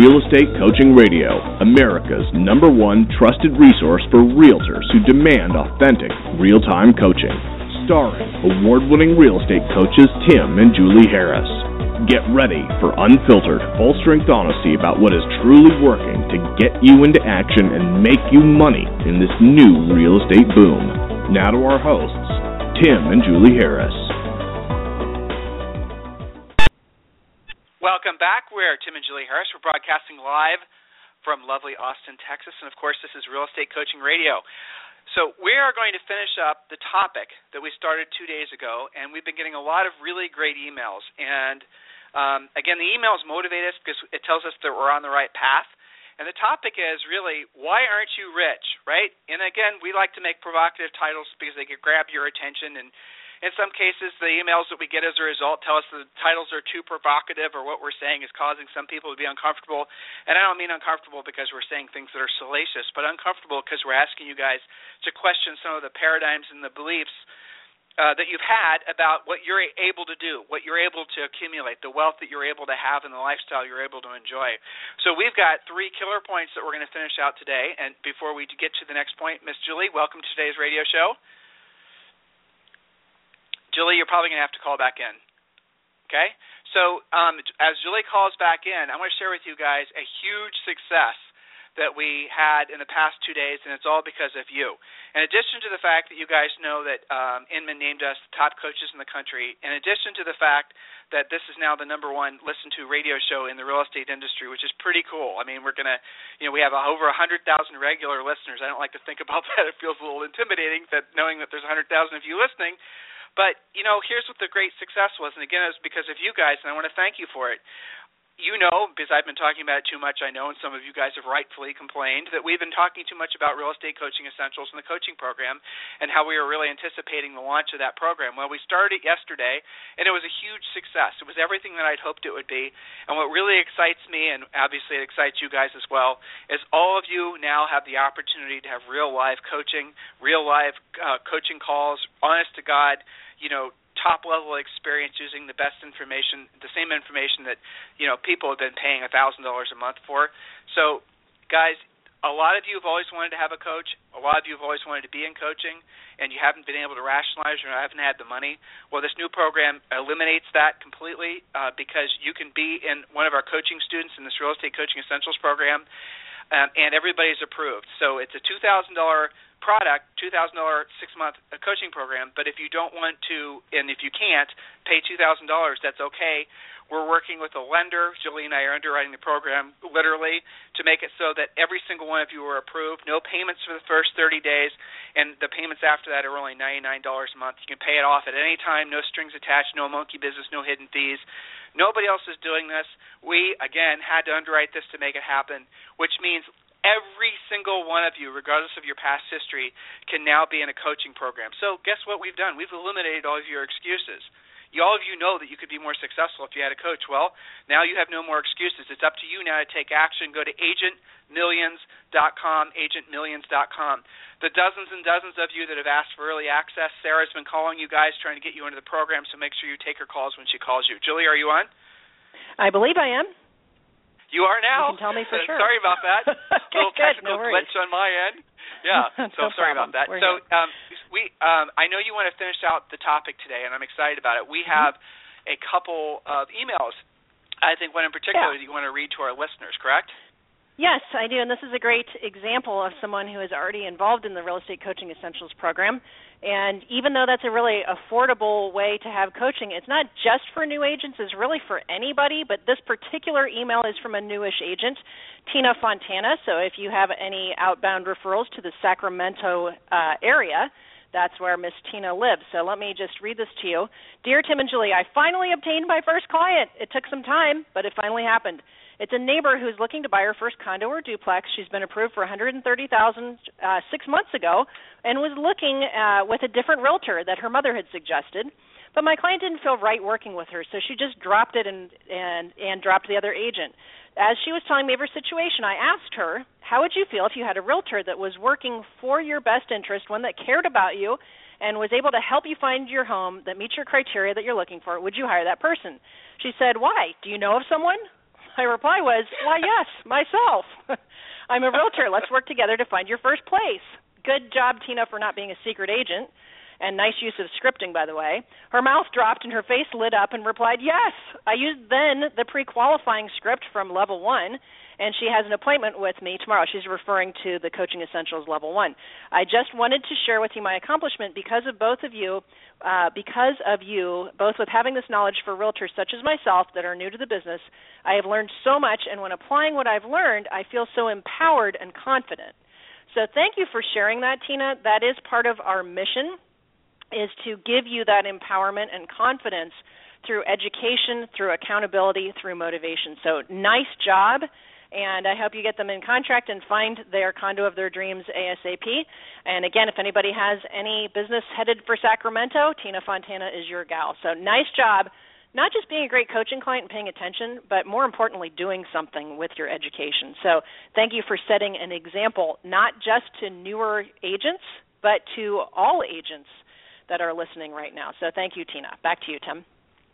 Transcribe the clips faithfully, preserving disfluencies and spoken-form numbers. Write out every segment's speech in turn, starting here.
Real Estate Coaching Radio, America's number one trusted resource for realtors who demand authentic, real-time coaching. Starring award-winning real estate coaches Tim and Julie Harris. Get ready for unfiltered, full-strength honesty about what is truly working to get you into action and make you money in this new real estate boom. Now to our hosts, Tim and Julie Harris. Welcome back. We're Tim and Julie Harris. We're broadcasting live from lovely Austin, Texas. And, of course, this is Real Estate Coaching Radio. So we are going to finish up the topic that we started two days ago, and we've been getting a lot of really great emails. And Um, again, the emails motivate us because it tells us that we're on the right path. And the topic is really, why aren't you rich, right? And again, we like to make provocative titles because they can grab your attention. And in some cases, the emails that we get as a result tell us the titles are too provocative, or what we're saying is causing some people to be uncomfortable. And I don't mean uncomfortable because we're saying things that are salacious, but uncomfortable because we're asking you guys to question some of the paradigms and the beliefs Uh, that you've had about what you're able to do, what you're able to accumulate, the wealth that you're able to have, and the lifestyle you're able to enjoy. So we've got three killer points that we're going to finish out today. And before we get to the next point, Miss Julie, welcome to today's radio show. Julie, you're probably going to have to call back in. Okay? So um, as Julie calls back in, I want to share with you guys a huge success that we had in the past two days, and it's all because of you. In addition to the fact that you guys know that um, Inman named us the top coaches in the country, in addition to the fact that this is now the number one listened to radio show in the real estate industry, which is pretty cool. I mean, we're going to, you know, we have over one hundred thousand regular listeners. I don't like to think about that. It feels a little intimidating that knowing that there's one hundred thousand of you listening. But, you know, here's what the great success was, and again, it was because of you guys, and I want to thank you for it. You know, because I've been talking about it too much, I know, and some of you guys have rightfully complained, that we've been talking too much about Real Estate Coaching Essentials and the coaching program and how we were really anticipating the launch of that program. Well, we started it yesterday, and it was a huge success. It was everything that I'd hoped it would be. And what really excites me, and obviously it excites you guys as well, is all of you now have the opportunity to have real-life coaching, real-life uh, coaching calls, honest-to-God, you know, top-level experience using the best information, the same information that, you know, people have been paying one thousand dollars a month for. So, guys, a lot of you have always wanted to have a coach. A lot of you have always wanted to be in coaching, and you haven't been able to rationalize or haven't had the money. Well, this new program eliminates that completely uh, because you can be in one of our coaching students in this Real Estate Coaching Essentials program, um, and everybody's approved. So it's a two thousand dollars product, two thousand dollars six-month coaching program, but if you don't want to, and if you can't, pay two thousand dollars, that's okay. We're working with a lender. Julie and I are underwriting the program literally to make it so that every single one of you are approved. No payments for the first thirty days, and the payments after that are only ninety-nine dollars a month. You can pay it off at any time, no strings attached, no monkey business, no hidden fees. Nobody else is doing this. We, again, had to underwrite this to make it happen, which means every single one of you, regardless of your past history, can now be in a coaching program. So guess what we've done? We've eliminated all of your excuses. You, all of you know that you could be more successful if you had a coach. Well, now you have no more excuses. It's up to you now to take action. Go to agent millions dot com, agent millions dot com. The dozens and dozens of you that have asked for early access, Sarah's been calling you guys, trying to get you into the program, so make sure you take her calls when she calls you. Julie, are you on? I believe I am. You are now. You can tell me for sure. Sorry about that. Okay, little technical no glitch on my end. Yeah, so no sorry problem. about that. We're so um, we, um, I know you want to finish out the topic today, and I'm excited about it. We have mm-hmm. a couple of emails. I think one in particular yeah. you want to read to our listeners, correct? Yes, I do, and this is a great example of someone who is already involved in the Real Estate Coaching Essentials program. And even though that's a really affordable way to have coaching, it's not just for new agents, it's really for anybody, but this particular email is from a newish agent, Tina Fontana. So if you have any outbound referrals to the Sacramento uh, area, that's where Miss Tina lives. So let me just read this to you. Dear Tim and Julie, I finally obtained my first client. It took some time, but it finally happened. It's a neighbor who's looking to buy her first condo or duplex. She's been approved for one hundred thirty thousand dollars uh, six months ago and was looking uh, with a different realtor that her mother had suggested. But my client didn't feel right working with her, so she just dropped it and, and, and dropped the other agent. As she was telling me of her situation, I asked her, how would you feel if you had a realtor that was working for your best interest, one that cared about you, and was able to help you find your home that meets your criteria that you're looking for? Would you hire that person? She said, why? Do you know of someone? My reply was, why, yes, myself. I'm a realtor. Let's work together to find your first place. Good job, Tina, for not being a secret agent. And nice use of scripting, by the way. Her mouth dropped and her face lit up and replied, yes. I used then the pre-qualifying script from level one, and she has an appointment with me tomorrow. She's referring to the Coaching Essentials level one. I just wanted to share with you my accomplishment because of both of you, uh, because of you, both with having this knowledge for realtors such as myself that are new to the business. I have learned so much, and when applying what I've learned, I feel so empowered and confident. So thank you for sharing that, Tina. That is part of our mission, is to give you that empowerment and confidence through education, through accountability, through motivation. So nice job, and I hope you get them in contract and find their condo of their dreams ASAP. And again, if anybody has any business headed for Sacramento, Tina Fontana is your gal. So nice job, not just being a great coaching client and paying attention, but more importantly, doing something with your education. So thank you for setting an example, not just to newer agents, but to all agents that are listening right now. So thank you, Tina. Back to you, Tim.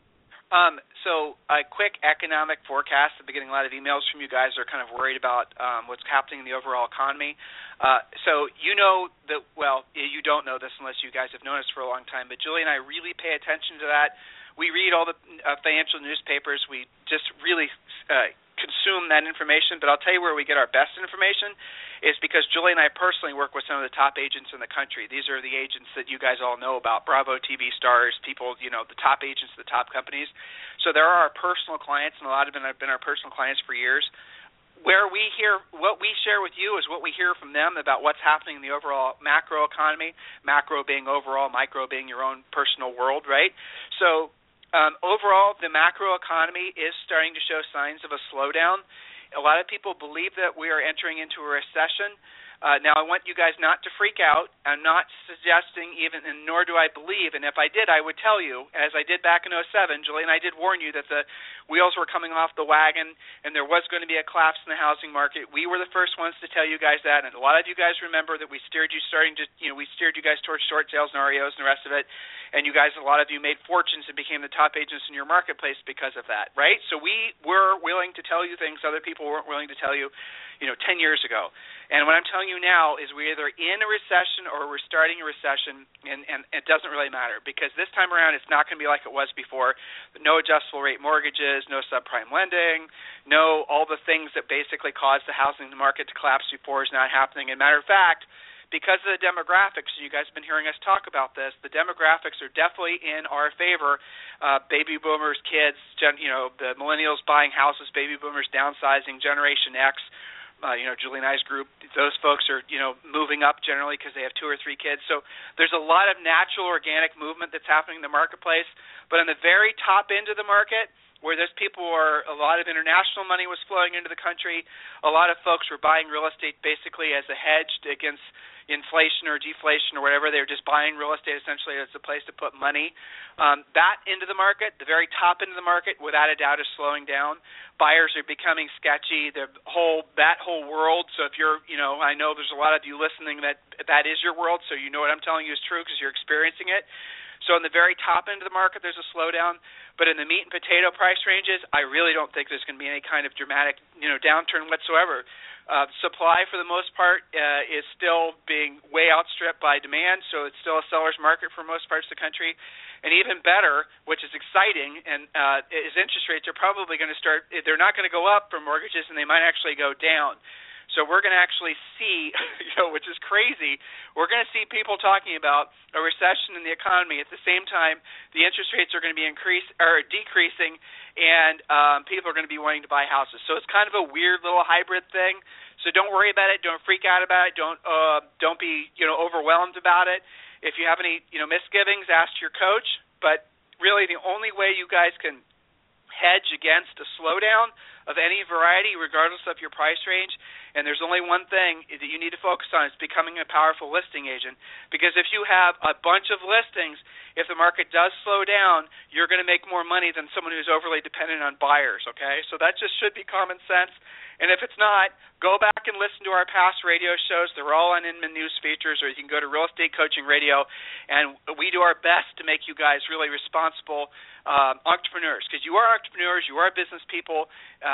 Um, so a quick economic forecast. I've been getting a lot of emails from you guys that are kind of worried about um, what's happening in the overall economy. Uh, so you know that, well, you don't know this unless you guys have known us for a long time, but Julie and I really pay attention to that. We read all the uh, financial newspapers. We just really uh, consume that information. But I'll tell you where we get our best information is because Julie and I personally work with some of the top agents in the country. These are the agents that you guys all know about, Bravo T V stars, people, you know, the top agents of the top companies. So there are our personal clients, and a lot of them have been our personal clients for years. Where we hear, what we share with you is what we hear from them about what's happening in the overall macro economy, macro being overall, micro being your own personal world, right? So Um, overall, the macro economy is starting to show signs of a slowdown. A lot of people believe that we are entering into a recession. Uh, now, I want you guys not to freak out. I'm not suggesting even, and nor do I believe, and if I did, I would tell you, as I did back in oh seven, Julie and I did warn you that the wheels were coming off the wagon and there was going to be a collapse in the housing market. We were the first ones to tell you guys that, and a lot of you guys remember that we steered you starting to, you know, we steered you guys towards short sales and R E Os and the rest of it, and you guys, a lot of you made fortunes and became the top agents in your marketplace because of that, right? So we were willing to tell you things other people weren't willing to tell you, you know, ten years ago. And what I'm telling you now is we're either in a recession or we're starting a recession, and, and it doesn't really matter because this time around it's not going to be like it was before. No adjustable rate mortgages, no subprime lending, no all the things that basically caused the housing market to collapse before is not happening. As a matter of fact, because of the demographics, you guys have been hearing us talk about this, the demographics are definitely in our favor. Uh, baby boomers, kids, gen, you know, the millennials buying houses, baby boomers downsizing, Generation X, Uh, you know, Julie and I's group, those folks are, you know, moving up generally because they have two or three kids. So there's a lot of natural organic movement that's happening in the marketplace. But on the very top end of the market, where there's people where a lot of international money was flowing into the country, a lot of folks were buying real estate basically as a hedge against inflation or deflation or whatever. They were just buying real estate essentially as a place to put money. Um, that end of the market, the very top end of the market, without a doubt is slowing down. Buyers are becoming sketchy. The whole that whole world. So if you're, you know, I know there's a lot of you listening that that is your world. So you know what I'm telling you is true because you're experiencing it. So in the very top end of the market, there's a slowdown. But in the meat and potato price ranges, I really don't think there's going to be any kind of dramatic, you know, downturn whatsoever. Uh, supply, for the most part, uh, is still being way outstripped by demand, so it's still a seller's market for most parts of the country. And even better, which is exciting, and uh, is interest rates are probably going to start, they're not going to go up for mortgages, and they might actually go down. So we're going to actually see, you know, which is crazy, we're going to see people talking about a recession in the economy. At the same time, the interest rates are going to be increase or decreasing, and um, people are going to be wanting to buy houses. So it's kind of a weird little hybrid thing. So don't worry about it. Don't freak out about it. Don't uh, don't be, you know, overwhelmed about it. If you have any, you know, misgivings, ask your coach. But really, the only way you guys can hedge against a slowdown of any variety, regardless of your price range, and there's only one thing that you need to focus on, is becoming a powerful listing agent. Because if you have a bunch of listings, if the market does slow down, you're going to make more money than someone who's overly dependent on buyers, okay? So that just should be common sense. And if it's not, go back and listen to our past radio shows. They're all on Inman News Features, or you can go to Real Estate Coaching Radio, and we do our best to make you guys really responsible um, entrepreneurs, because you are entrepreneurs, you are business people. Uh,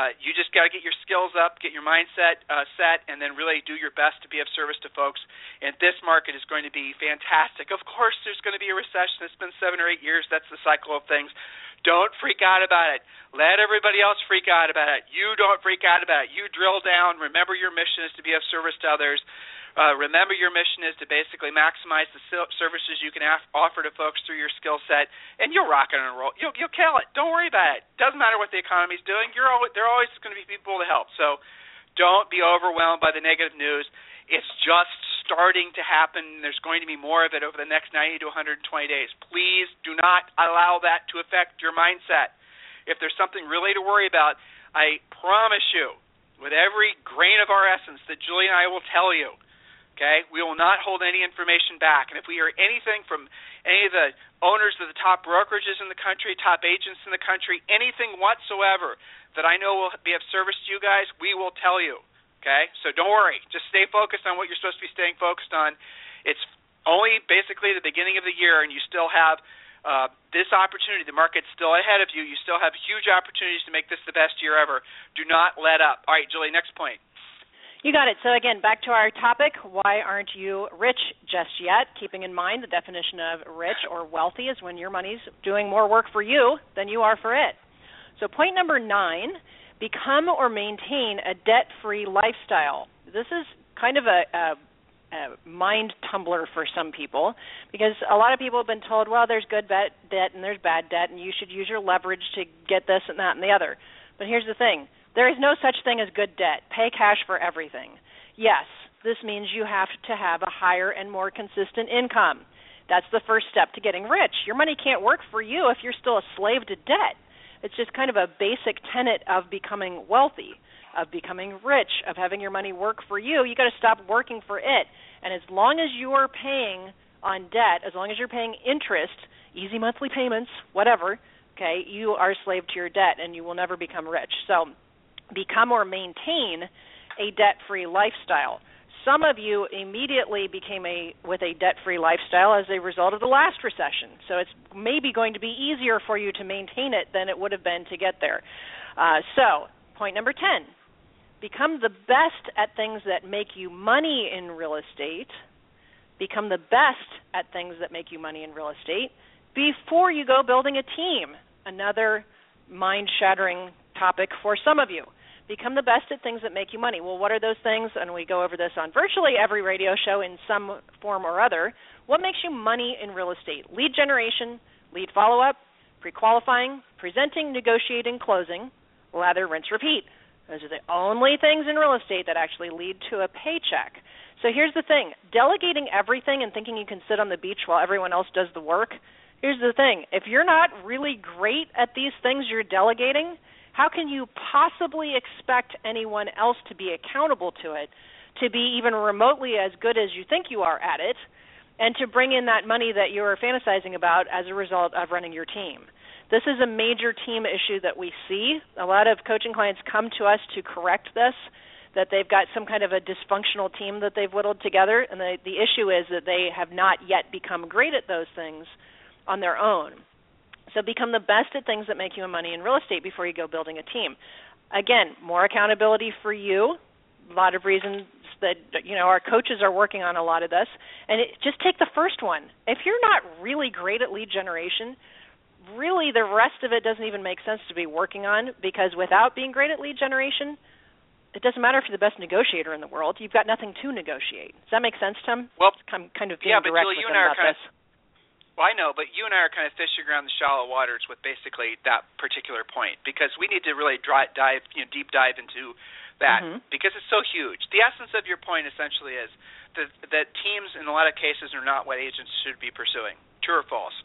Uh, you just got to get your skills up, get your mindset uh, set, and then really do your best to be of service to folks. And this market is going to be fantastic. Of course, there's going to be a recession. It's been seven or eight years. That's the cycle of things. Don't freak out about it. Let everybody else freak out about it. You don't freak out about it. You drill down. Remember your mission is to be of service to others. Uh, remember your mission is to basically maximize the services you can af- offer to folks through your skill set, and you'll rock it and roll. You'll, you'll kill it. Don't worry about it. Doesn't matter what the economy's doing. You're always, there are always going to be people to help. So don't be overwhelmed by the negative news. It's just starting to happen. There's going to be more of it over the next ninety to one hundred twenty days. Please do not allow that to affect your mindset. If there's something really to worry about, I promise you, with every grain of our essence that Julie and I will tell you, okay, we will not hold any information back. And if we hear anything from any of the owners of the top brokerages in the country, top agents in the country, anything whatsoever that I know will be of service to you guys, we will tell you, okay? So don't worry. Just stay focused on what you're supposed to be staying focused on. It's only basically the beginning of the year, and you still have uh, this opportunity. The market's still ahead of you. You still have huge opportunities to make this the best year ever. Do not let up. All right, Julie, next point. You got it. So again, back to our topic, why aren't you rich just yet? Keeping in mind the definition of rich or wealthy is when your money's doing more work for you than you are for it. So point number nine, become or maintain a debt-free lifestyle. This is kind of a, a, a mind tumbler for some people because a lot of people have been told, well, there's good debt and there's bad debt, and you should use your leverage to get this and that and the other. But here's the thing. There is no such thing as good debt. Pay cash for everything. Yes, this means you have to have a higher and more consistent income. That's the first step to getting rich. Your money can't work for you if you're still a slave to debt. It's just kind of a basic tenet of becoming wealthy, of becoming rich, of having your money work for you. You got to stop working for it. And as long as you are paying on debt, as long as you're paying interest, easy monthly payments, whatever, okay, you are a slave to your debt and you will never become rich. So become or maintain a debt-free lifestyle. Some of you immediately became a with a debt-free lifestyle as a result of the last recession. So it's maybe going to be easier for you to maintain it than it would have been to get there. Uh, so point number ten, become the best at things that make you money in real estate. Become the best at things that make you money in real estate before you go building a team. Another mind-shattering topic for some of you. Become the best at things that make you money. Well, what are those things? And we go over this on virtually every radio show in some form or other. What makes you money in real estate? Lead generation, lead follow-up, pre-qualifying, presenting, negotiating, closing, lather, rinse, repeat. Those are the only things in real estate that actually lead to a paycheck. So here's the thing. Delegating everything and thinking you can sit on the beach while everyone else does the work, here's the thing. If you're not really great at these things you're delegating, how can you possibly expect anyone else to be accountable to it, to be even remotely as good as you think you are at it, and to bring in that money that you're fantasizing about as a result of running your team? This is a major team issue that we see. A lot of coaching clients come to us to correct this, that they've got some kind of a dysfunctional team that they've whittled together, and the, the issue is that they have not yet become great at those things on their own. So become the best at things that make you money in real estate before you go building a team. Again, more accountability for you. A lot of reasons that, you know, our coaches are working on a lot of this. And it, just take the first one. If you're not really great at lead generation, really the rest of it doesn't even make sense to be working on, because without being great at lead generation, it doesn't matter if you're the best negotiator in the world. You've got nothing to negotiate. Does that make sense, Tim? Well, I'm kind of being yeah, but direct Julie, with you them and I are about kind this. of, well, I know, but you and I are kind of fishing around the shallow waters with basically that particular point, because we need to really dry, dive, you know, deep dive into that, mm-hmm. because it's so huge. The essence of your point essentially is that, that teams in a lot of cases are not what agents should be pursuing. True or false?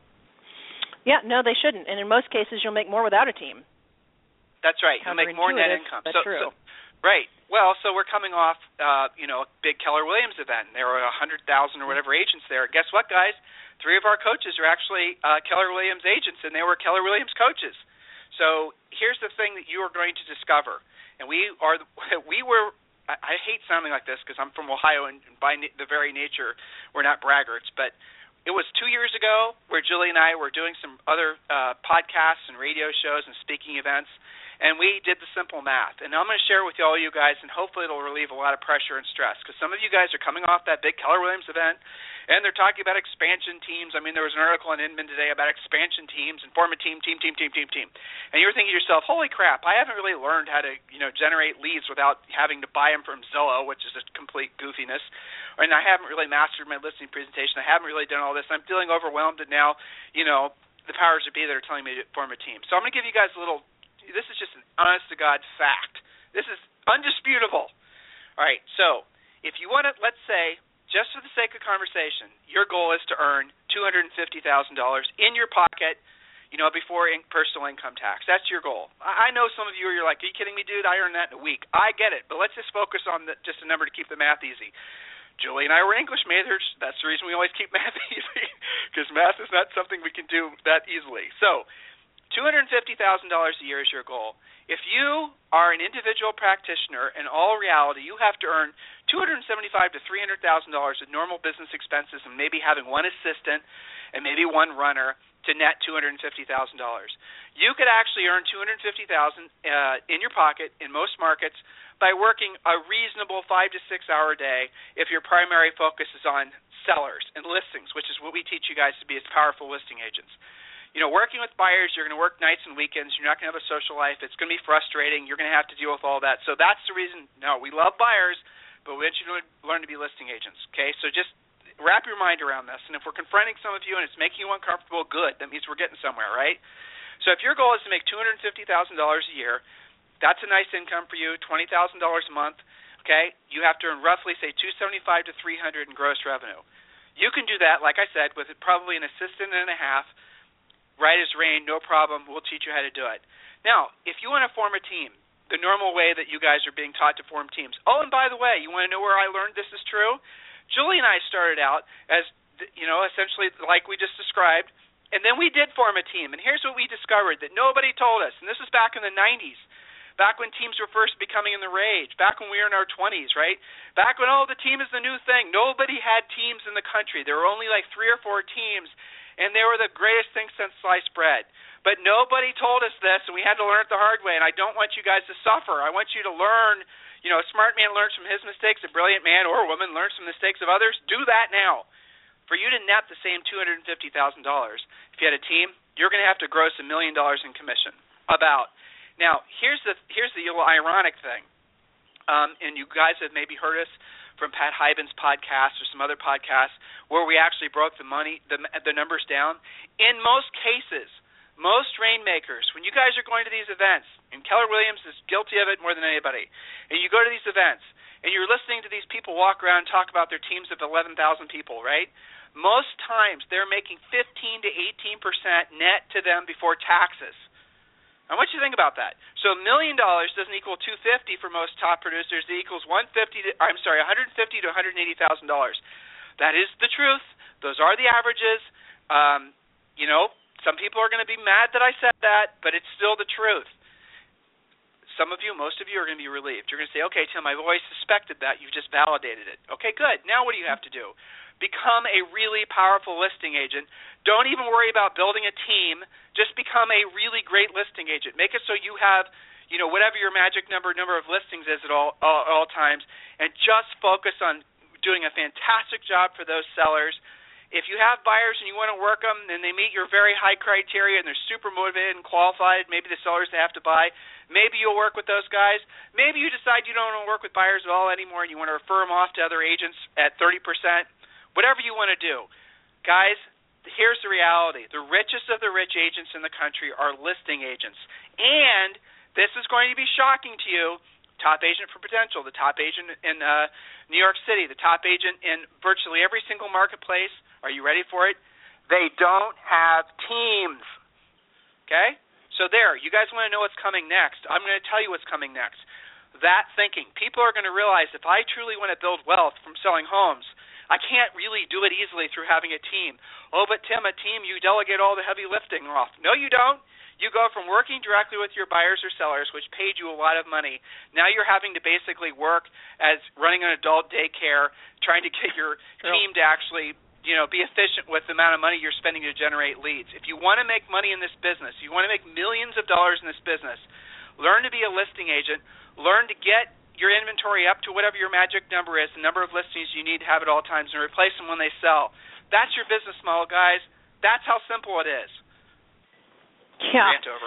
Yeah, no, they shouldn't. And in most cases, you'll make more without a team. That's right. You'll make more net income. That's so, true. So, right. Well, so we're coming off, uh, you know, a big Keller Williams event. There were one hundred thousand or whatever agents there. Guess what, guys? Three of our coaches are actually uh, Keller Williams agents, and they were Keller Williams coaches. So here's the thing that you are going to discover. And we are, we were, I, I hate sounding like this because I'm from Ohio, and by na- the very nature, we're not braggarts, but it was two years ago where Julie and I were doing some other uh, podcasts and radio shows and speaking events, And we did the simple math. And I'm going to share with all you guys, and hopefully it'll relieve a lot of pressure and stress, because some of you guys are coming off that big Keller Williams event, and they're talking about expansion teams. I mean, there was an article on Inman today about expansion teams and form a team, team, team, team, team, team. And you're thinking to yourself, holy crap, I haven't really learned how to, you know, generate leads without having to buy them from Zillow, which is a complete goofiness. And I haven't really mastered my listing presentation. I haven't really done all this. I'm feeling overwhelmed, and now, you know, the powers that be that are telling me to form a team. So I'm going to give you guys a little, this is just an honest-to-God fact. This is undisputable. All right, so if you want to, let's say, just for the sake of conversation, your goal is to earn two hundred fifty thousand dollars in your pocket, you know, before in personal income tax. That's your goal. I know some of you are you're like, are you kidding me, dude? I earn that in a week. I get it, but let's just focus on the, just a number to keep the math easy. Julie and I were English majors. That's the reason we always keep math easy, because math is not something we can do that easily. So two hundred fifty thousand dollars a year is your goal. If you are an individual practitioner, in all reality, you have to earn two hundred seventy-five thousand to three hundred thousand dollars in normal business expenses, and maybe having one assistant and maybe one runner to net two hundred fifty thousand dollars. You could actually earn two hundred fifty thousand dollars uh, in your pocket in most markets by working a reasonable five to six hour day if your primary focus is on sellers and listings, which is what we teach you guys to be as powerful listing agents. You know, working with buyers, you're going to work nights and weekends. You're not going to have a social life. It's going to be frustrating. You're going to have to deal with all that. So that's the reason, no, we love buyers, but we want you to learn to be listing agents, okay? So just wrap your mind around this. And if we're confronting some of you and it's making you uncomfortable, good. That means we're getting somewhere, right? So if your goal is to make two hundred fifty thousand dollars a year, that's a nice income for you, twenty thousand dollars a month, okay? You have to earn roughly, say, two hundred seventy-five thousand to three hundred thousand dollars in gross revenue. You can do that, like I said, with probably an assistant and a half, right as rain, no problem. We'll teach you how to do it. Now, if you want to form a team, the normal way that you guys are being taught to form teams. Oh, and by the way, you want to know where I learned this is true? Julie and I started out as, you know, essentially like we just described, and then we did form a team. And here's what we discovered that nobody told us, and this was back in the nineties, back when teams were first becoming in the rage, back when we were in our twenties, right? Back when, oh, the team is the new thing. Nobody had teams in the country. There were only like three or four teams, and they were the greatest thing since sliced bread. But nobody told us this, and we had to learn it the hard way, and I don't want you guys to suffer. I want you to learn, you know, a smart man learns from his mistakes, a brilliant man or woman learns from the mistakes of others. Do that now. For you to net the same two hundred fifty thousand dollars, if you had a team, you're going to have to gross a million dollars in commission. About. Now, here's the here's the little ironic thing, um, and you guys have maybe heard us from Pat Hyben's podcast or some other podcasts where we actually broke the money, the, the numbers down. In most cases, most rainmakers, when you guys are going to these events, and Keller Williams is guilty of it more than anybody, and you go to these events, and you're listening to these people walk around and talk about their teams of eleven thousand people, right? Most times they're making fifteen to eighteen percent net to them before taxes. I want you to think about that. So a million dollars doesn't equal two hundred fifty for most top producers. It equals one hundred fifty. To, I'm sorry, one hundred fifty to one hundred eighty thousand dollars. That is the truth. Those are the averages. Um, you know, some people are going to be mad that I said that, but it's still the truth. Some of you, most of you, are going to be relieved. You're going to say, okay, Tim, I've always suspected that. You've just validated it. Okay, good. Now what do you have to do? Become a really powerful listing agent. Don't even worry about building a team. Just become a really great listing agent. Make it so you have, you know, whatever your magic number number of listings is at all, all, all times, and just focus on doing a fantastic job for those sellers. If you have buyers and you want to work them and they meet your very high criteria and they're super motivated and qualified, maybe the sellers they have to buy, maybe you'll work with those guys. Maybe you decide you don't want to work with buyers at all anymore and you want to refer them off to other agents at thirty percent. Whatever you want to do. Guys, here's the reality. The richest of the rich agents in the country are listing agents. And this is going to be shocking to you. Top agent for Potential, the top agent in uh, New York City, the top agent in virtually every single marketplace. Are you ready for it? They don't have teams. Okay? So there, you guys want to know what's coming next. I'm going to tell you what's coming next. That thinking. People are going to realize if I truly want to build wealth from selling homes, I can't really do it easily through having a team. Oh, but Tim, a team, you delegate all the heavy lifting off. No, you don't. You go from working directly with your buyers or sellers, which paid you a lot of money. Now you're having to basically work as running an adult daycare, trying to get your team to actually, you know, be efficient with the amount of money you're spending to generate leads. If you want to make money in this business, you want to make millions of dollars in this business, Learn to be a listing agent. Learn to get your inventory up to whatever your magic number is, the number of listings you need to have at all times, and replace them when they sell. That's your business model, guys. That's how simple it is. Yeah. Rant over.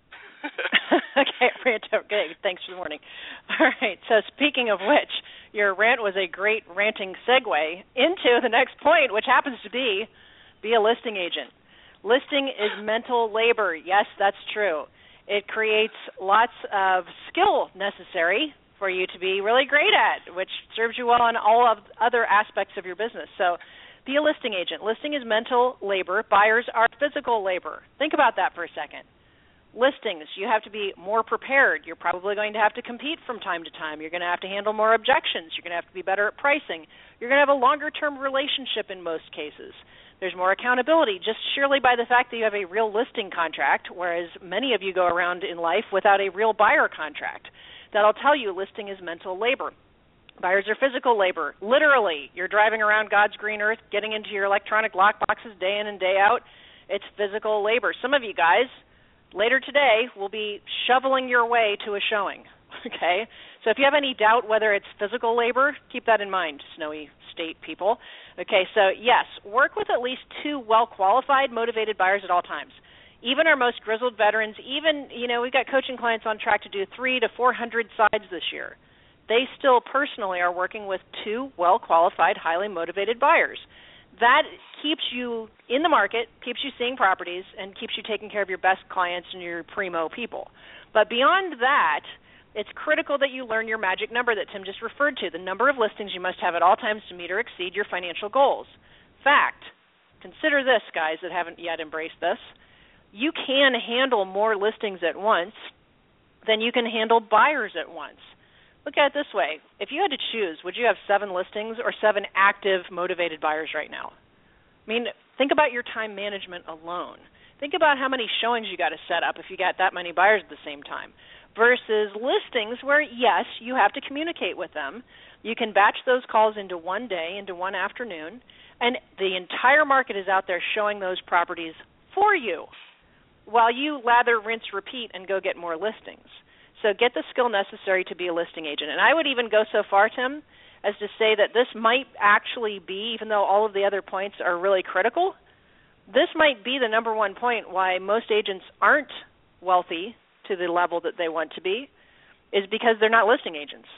Okay, rant over. Okay, thanks for the warning. All right, so speaking of which, your rant was a great ranting segue into the next point, which happens to be be a listing agent. Listing is mental labor. Yes, that's true. It creates lots of skill necessary for you to be really great at, which serves you well in all of other aspects of your business. So be a listing agent. Listing is mental labor. Buyers are physical labor. Think about that for a second. Listings, you have to be more prepared. You're probably going to have to compete from time to time. You're going to have to handle more objections. You're going to have to be better at pricing. You're going to have a longer-term relationship in most cases. There's more accountability just surely by the fact that you have a real listing contract, whereas many of you go around in life without a real buyer contract. That'll tell you listing is mental labor. Buyers are physical labor. Literally, you're driving around God's green earth, getting into your electronic lock boxes day in and day out. It's physical labor. Some of you guys, later today, will be shoveling your way to a showing, okay? So if you have any doubt whether it's physical labor, keep that in mind, Snowy State people. Okay, so yes, work with at least two well-qualified, motivated buyers at all times. Even our most grizzled veterans, even, you know, we've got coaching clients on track to do three to four hundred sides this year. They still personally are working with two well-qualified, highly motivated buyers. That keeps you in the market, keeps you seeing properties, and keeps you taking care of your best clients and your primo people. But beyond that, it's critical that you learn your magic number that Tim just referred to, the number of listings you must have at all times to meet or exceed your financial goals. Fact, consider this, guys that haven't yet embraced this. You can handle more listings at once than you can handle buyers at once. Look at it this way. If you had to choose, would you have seven listings or seven active, motivated buyers right now? I mean, think about your time management alone. Think about how many showings you got to set up if you got that many buyers at the same time versus listings where, yes, you have to communicate with them. You can batch those calls into one day, into one afternoon, and the entire market is out there showing those properties for you while you lather, rinse, repeat, and go get more listings. So get the skill necessary to be a listing agent. And I would even go so far, Tim, as to say that this might actually be, even though all of the other points are really critical, this might be the number one point why most agents aren't wealthy to the level that they want to be, is because they're not listing agents.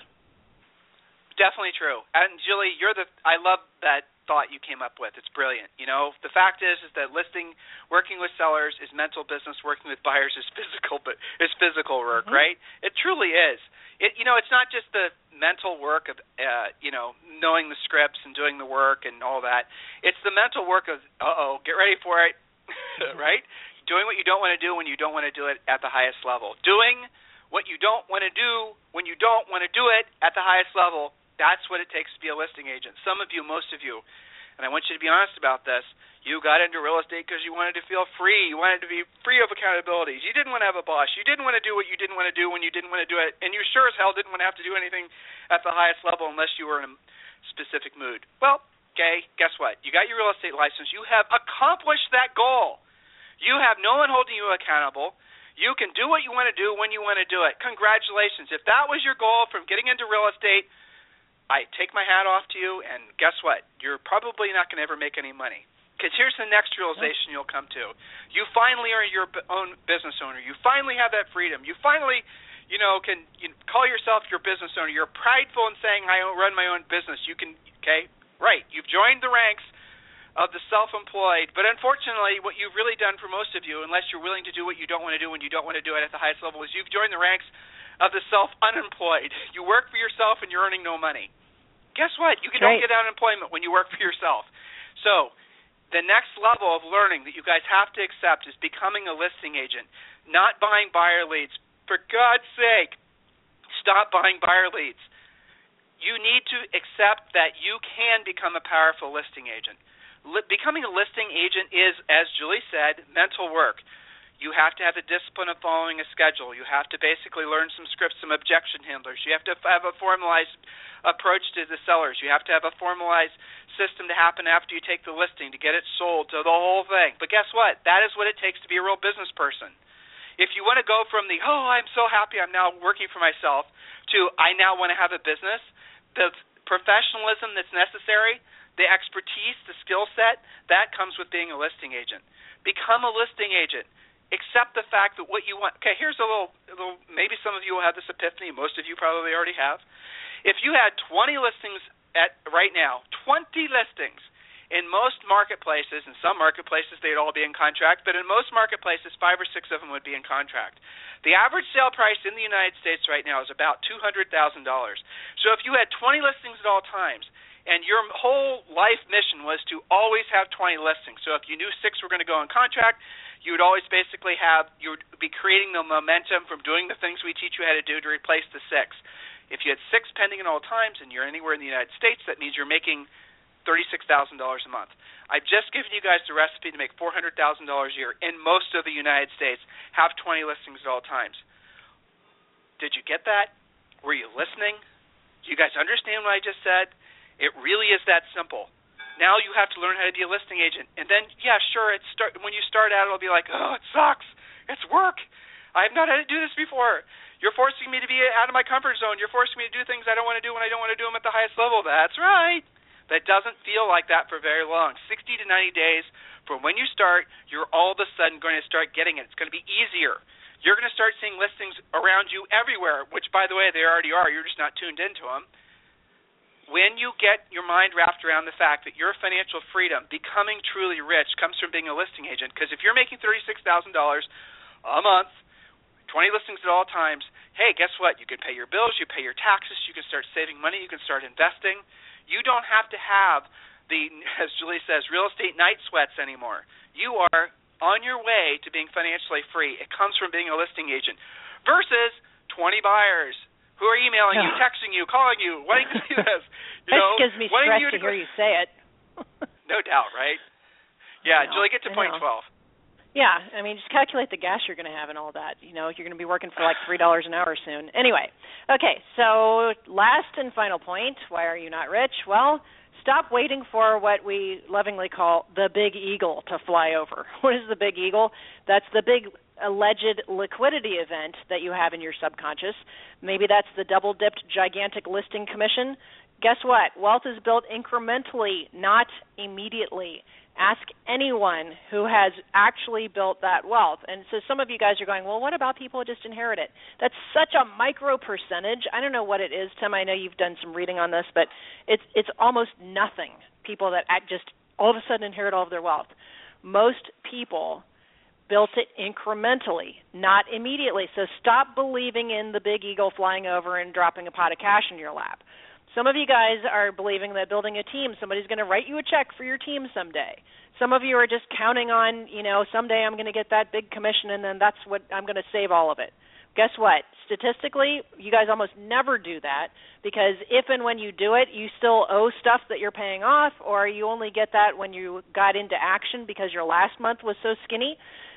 Definitely true. And Julie, you're the I love that thought you came up with. It's brilliant. You know, the fact is is that listing, working with sellers is mental business, working with buyers is physical, but is physical work, mm-hmm. right? It truly is. It you know, it's not just the mental work of uh, you know, knowing the scripts and doing the work and all that. It's the mental work of uh-oh, get ready for it, right? Doing what you don't want to do when you don't want to do it at the highest level. Doing what you don't want to do when you don't want to do it at the highest level. That's what it takes to be a listing agent. Some of you, most of you, and I want you to be honest about this, you got into real estate because you wanted to feel free. You wanted to be free of accountabilities. You didn't want to have a boss. You didn't want to do what you didn't want to do when you didn't want to do it, and you sure as hell didn't want to have to do anything at the highest level unless you were in a specific mood. Well, okay, guess what? You got your real estate license. You have accomplished that goal. You have no one holding you accountable. You can do what you want to do when you want to do it. Congratulations. If that was your goal from getting into real estate, I take my hat off to you, and guess what? You're probably not going to ever make any money. Because here's the next realization you'll come to. You finally are your own business owner. You finally have that freedom. You finally, you know, can you call yourself your business owner. You're prideful in saying, I run my own business. You can, okay, right. You've joined the ranks of the self-employed. But unfortunately, what you've really done for most of you, unless you're willing to do what you don't want to do when you don't want to do it at the highest level, is you've joined the ranks of the self-unemployed. You work for yourself and you're earning no money. Guess what? You can right. don't get unemployment when you work for yourself. So the next level of learning that you guys have to accept is becoming a listing agent, not buying buyer leads. For God's sake, stop buying buyer leads. You need to accept that you can become a powerful listing agent. Li- becoming a listing agent is, as Julie said, mental work. You have to have the discipline of following a schedule. You have to basically learn some scripts, some objection handlers. You have to have a formalized approach to the sellers. You have to have a formalized system to happen after you take the listing to get it sold, to the whole thing. But guess what? That is what it takes to be a real business person. If you want to go from the, oh, I'm so happy I'm now working for myself, to I now want to have a business, the professionalism that's necessary, the expertise, the skill set, that comes with being a listing agent. Become a listing agent. Accept the fact that what you want. Okay, here's a little, a little, maybe some of you will have this epiphany. Most of you probably already have. If you had twenty listings at right now, twenty listings, in most marketplaces, in some marketplaces they'd all be in contract, but in most marketplaces five or six of them would be in contract. The average sale price in the United States right now is about two hundred thousand dollars. So if you had twenty listings at all times, and your whole life mission was to always have twenty listings, so if you knew six were going to go in contract, you would always basically have, you would be creating the momentum from doing the things we teach you how to do to replace the six. If you had six pending at all times and you're anywhere in the United States, that means you're making thirty-six thousand dollars a month. I've just given you guys the recipe to make four hundred thousand dollars a year in most of the United States. Have twenty listings at all times. Did you get that? Were you listening? Do you guys understand what I just said? It really is that simple. Now you have to learn how to be a listing agent. And then, yeah, sure, it's start, when you start out, it'll be like, oh, it sucks. It's work. I have not had to do this before. You're forcing me to be out of my comfort zone. You're forcing me to do things I don't want to do when I don't want to do them at the highest level. That's right. That doesn't feel like that for very long. sixty to ninety days from when you start, you're all of a sudden going to start getting it. It's going to be easier. You're going to start seeing listings around you everywhere, which, by the way, they already are. You're just not tuned into them. When you get your mind wrapped around the fact that your financial freedom, becoming truly rich, comes from being a listing agent, because if you're making thirty-six thousand dollars a month, twenty listings at all times, hey, guess what? You can pay your bills, you pay your taxes, you can start saving money, you can start investing. You don't have to have the, as Julie says, real estate night sweats anymore. You are on your way to being financially free. It comes from being a listing agent versus twenty buyers who are emailing you, texting you, calling you, wanting to see this. You know, gives me stress to, to hear you say it. No doubt, right? Yeah, Julie, get to point twelve. Yeah, I mean, just calculate the gas you're going to have and all that. You know, you're going to be working for like three dollars an hour soon. Anyway, okay, so last and final point, why are you not rich? Well, stop waiting for what we lovingly call the big eagle to fly over. What is the big eagle? That's the big alleged liquidity event that you have in your subconscious. Maybe that's the double-dipped gigantic listing commission. Guess what? Wealth is built incrementally, not immediately. Ask anyone who has actually built that wealth. And so some of you guys are going, well, what about people who just inherit it? That's such a micro percentage. I don't know what it is, Tim. I know you've done some reading on this, but it's it's almost nothing, people that act just all of a sudden inherit all of their wealth. Most people built it incrementally, not immediately. So stop believing in the big eagle flying over and dropping a pot of cash in your lap. Some of you guys are believing that building a team, somebody's going to write you a check for your team someday. Some of you are just counting on, you know, someday I'm going to get that big commission and then that's what I'm going to save all of it. Guess what? Statistically, you guys almost never do that because if and when you do it, you still owe stuff that you're paying off, or you only get that when you got into action because your last month was so skinny.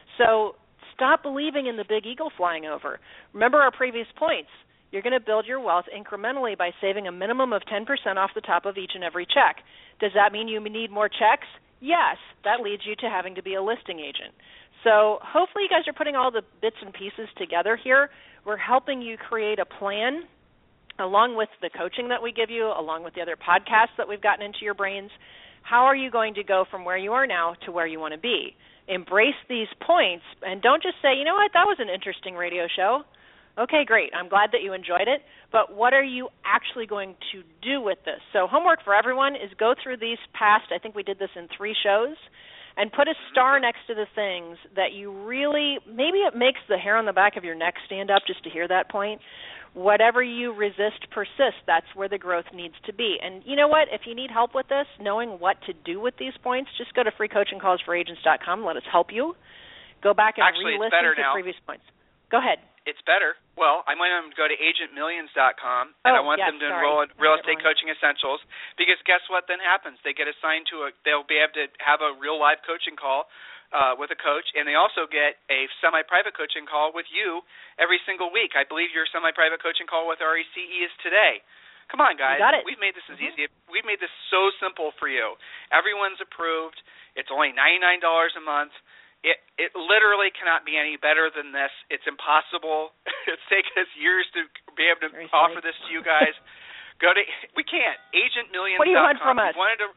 So stop believing in the big eagle flying over. Remember our previous points. You're going to build your wealth incrementally by saving a minimum of ten percent off the top of each and every check. Does that mean you need more checks? Yes. That leads you to having to be a listing agent. So hopefully you guys are putting all the bits and pieces together here. We're helping you create a plan along with the coaching that we give you, along with the other podcasts that we've gotten into your brains. How are you going to go from where you are now to where you want to be? Embrace these points and don't just say, you know what, that was an interesting radio show. Okay, great. I'm glad that you enjoyed it, but what are you actually going to do with this? So homework for everyone is go through these past, I think we did this in three shows, and put a star next to the things that you really, maybe it makes the hair on the back of your neck stand up just to hear that point. Whatever you resist persists. That's where the growth needs to be. And you know what? If you need help with this, knowing what to do with these points, just go to free coaching calls for agents dot com. Let us help you. Go back and Actually, re-listen to now. previous points. Go ahead. It's better. Well, I want them to go to agent millions dot com, and oh, I want yes, them to sorry. enroll in Real Estate Coaching Essentials, because guess what then happens? They get assigned to a, they'll be able to have a real live coaching call uh, with a coach, and they also get a semi-private coaching call with you every single week. I believe your semi-private coaching call with R E C E is today. Come on, guys. You got it. We've made this as mm-hmm. easy. We've made this so simple for you. Everyone's approved. It's only ninety-nine dollars a month. it it literally cannot be any better than this. It's impossible. It's taken us years to be able to Very offer funny. this to you guys. Go to we can't agent millions dot com. What do you want from us? You wanted to,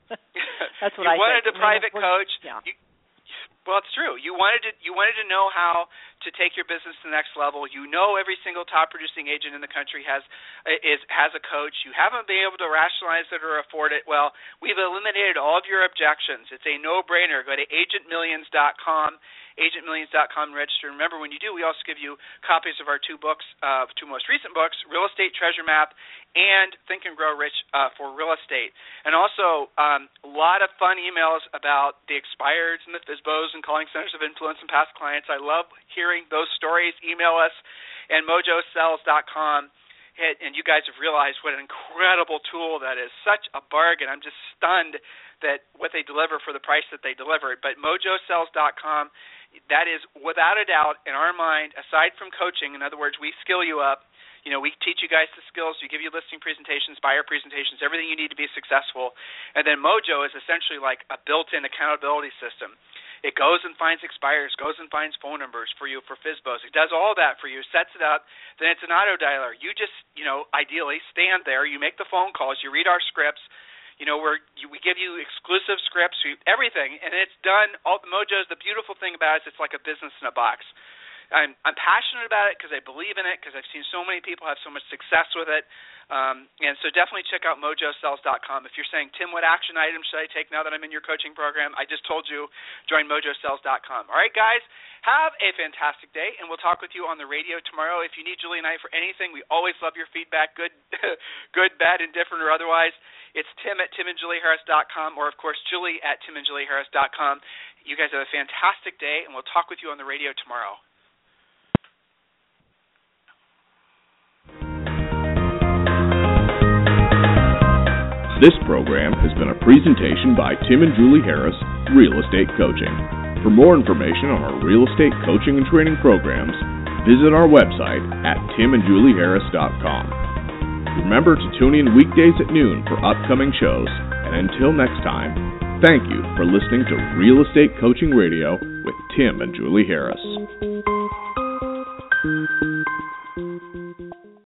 That's what you I wanted think. a private I mean, coach. Yeah. You, well, it's true. You wanted to you wanted to know how to take your business to the next level. You know every single top producing agent in the country has is has a coach. You haven't been able to rationalize it or afford it. Well, we've eliminated all of your objections. It's a no-brainer. Go to agent millions dot com. agent millions dot com, register. Remember, when you do, we also give you copies of our two books, uh, two most recent books, Real Estate Treasure Map and Think and Grow Rich uh, for Real Estate. And also um, a lot of fun emails about the expireds and the F S B Os and calling centers of influence and past clients. I love hearing those stories. Email us and mojo sells dot com. And you guys have realized what an incredible tool that is. Such a bargain. I'm just stunned that what they deliver for the price that they delivered. But mojo sells dot com, that is without a doubt in our mind, aside from coaching, in other words, we skill you up. You know, we teach you guys the skills. We give you listing presentations, buyer presentations, everything you need to be successful. And then Mojo is essentially like a built-in accountability system. It goes and finds expires, goes and finds phone numbers for you for F S B Os. It does all that for you, sets it up. Then it's an auto dialer. You just, you know, ideally stand there. You make the phone calls. You read our scripts. You know, we're, you, we give you exclusive scripts, we, everything, and it's done. All Mojo's, the beautiful thing about it is it's like a business in a box. I'm, I'm passionate about it because I believe in it, because I've seen so many people have so much success with it. Um, and so definitely check out mojo sells dot com. If you're saying, Tim, what action items should I take now that I'm in your coaching program? I just told you, join mojo sells dot com. All right, guys, have a fantastic day, and we'll talk with you on the radio tomorrow. If you need Julie and I for anything, we always love your feedback, good, good, bad, indifferent, or otherwise. It's Tim at tim and julie harris dot com, or, of course, Julie at tim and julie harris dot com. You guys have a fantastic day, and we'll talk with you on the radio tomorrow. This program has been a presentation by Tim and Julie Harris, Real Estate Coaching. For more information on our real estate coaching and training programs, visit our website at tim and julie harris dot com. Remember to tune in weekdays at noon for upcoming shows, and until next time, thank you for listening to Real Estate Coaching Radio with Tim and Julie Harris.